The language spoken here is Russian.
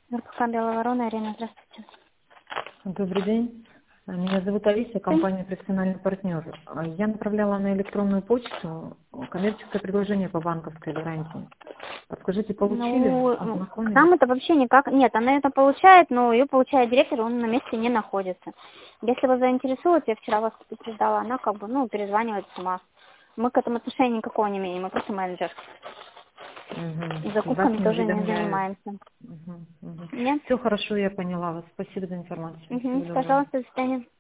РПК «Белая ворона», Ирина, здравствуйте. Добрый день. Меня зовут Алиса, компания «Профессиональный партнер». Я направляла на электронную почту коммерческое предложение по банковской гарантии. Подскажите, получили? Ну, к Ознакомились? нам это вообще никак... Нет, она это получает, но ее получает директор, он на месте не находится. Если вас заинтересует, я вчера вас предупреждала, она как бы, перезванивает сама. Мы к этому отношения никакого не имеем, мы просто менеджер. И Вас закупками не тоже не уведомляют. занимаемся. Нет? Все хорошо, я поняла вас. Спасибо за информацию. Всего доброго. Пожалуйста, до свидания.